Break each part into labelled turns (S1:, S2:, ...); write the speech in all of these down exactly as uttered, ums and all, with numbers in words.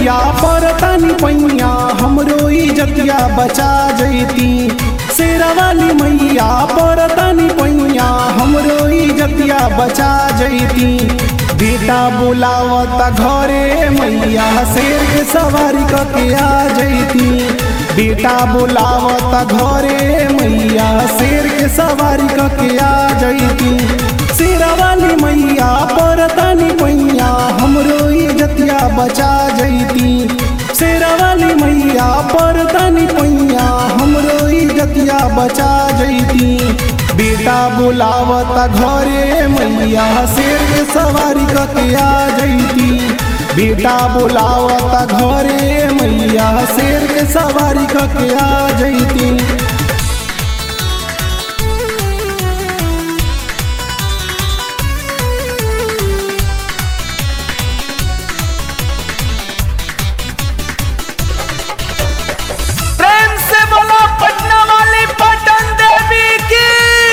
S1: मैया परतानी पैया हमरो इज्जतिया बचा जैती। शेरा वाली मैया परतानी पैया हमरो इज्जतिया बचा जैती। बेटा बुलावता घरे मैया शेर के सवारी करके आ जैती। बेटा बुलावता घरे मैया शेर के सवारी करके आ जैती। शेरा वाली मैया परतानी पैया हमरो इज्जतिया बचा जैती। शेरा वाली मैया परतानी पैया हमरो इज्जतिया बचा जैती। बेटा बुलावता घरे मैया शेर के सवारी करके आ जैती। बेटा बुलावता घरे मैया शेर के सवारी करके आ जैती।
S2: प्रेम से बोलो पटना वाली पटन देवी की।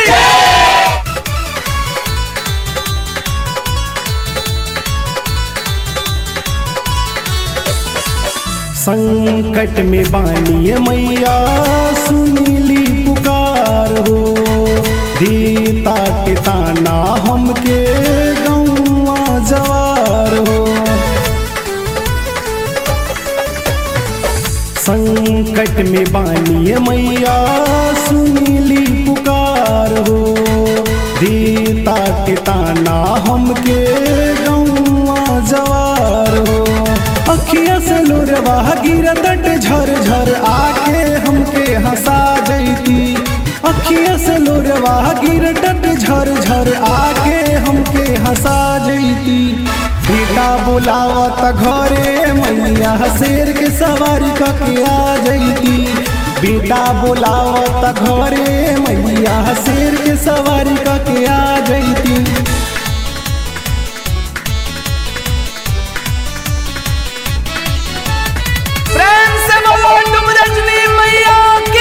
S1: संकट में बानी मैया सुनीली पुकार हो। देता के ताना हमके गौवा जवार हो। संकट में बानी मैया सुनीली पुकार हो। देता के ताना हमके गौवा जवार हो। अखिया से लोरवा गिरत झर झर आके हमके हंसा जैती। अखिया से लोरवा गिरत झर झर आके हमके हंसा जैती। बेटा बुलावत घरे मैया शेर के सवारी करके आ जैती। बेटा बुलावत घरे मैया शेर के सवारी करके आ जैती।
S2: प्रेम से बोलो तुम रजनी मैया की।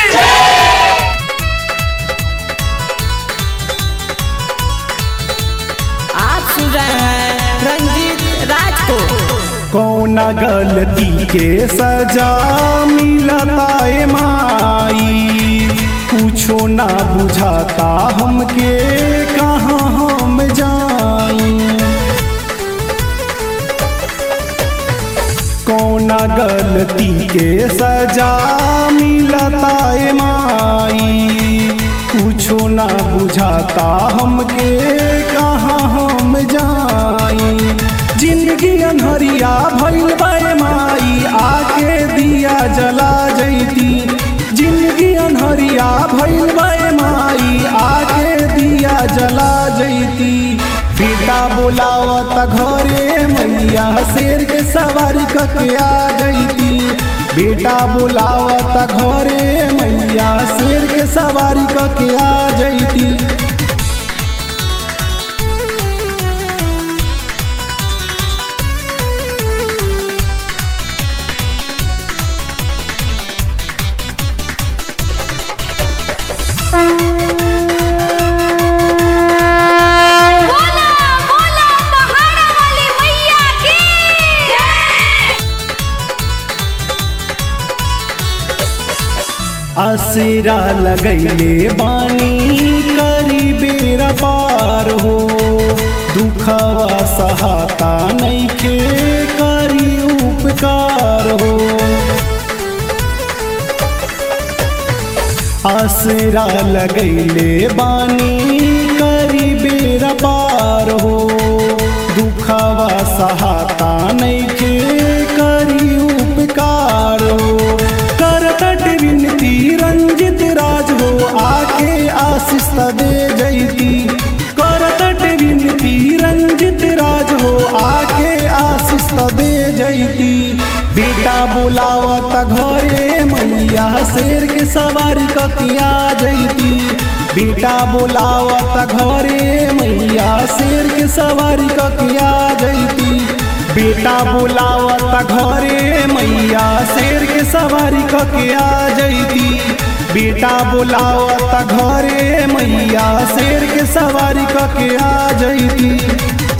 S3: आप सुन रहे हैं रंजीत राज को।
S1: कौन गलती के सजा मिलता ए माई। कुछो ना बुझाता हमके कहाँ हम जाई। कौन गलती के सजा मिलता ए माई। कुछो ना बुझाता हमके कहाँ हम जाई। जिंदगी अनहरिया भइल बाए माई आके दिया जला जैती। जिंदगी अनहरिया भइल बाए माई आके दिया जला जैती। बेटा बुलावता घरे मैया शेर के सवारी करके आ जैती। बेटा बुलावता घरे मैया शेर के सवारी करके आ जैती।
S4: बोला बोला पहाड़ा वाली मैया की।
S1: आसरा लगैले बानी करी बेरा पार हो। दुखवा सहाता नइखे करी उपकार हो। आसरा लगैले बानी करी बेरा पार हो। दुखवा सहाता नइखे करी उपकार हो। करतट विनती रंजित राज हो आके आशीष दे जैती। करतट विनती रंजित राज हो आके आशीष दे जैती। बेटा बुलावत घरे मैया शेर के सवारी करके आ जैती। बेटा बुलावत घरे मैया शेर के सवारी करके आ जैती। बेटा बुलावत घरे मैया शेर के सवारी करके आ जैती। बेटा बुलावत घरे मैया शेर के सवारी करके आ जैती।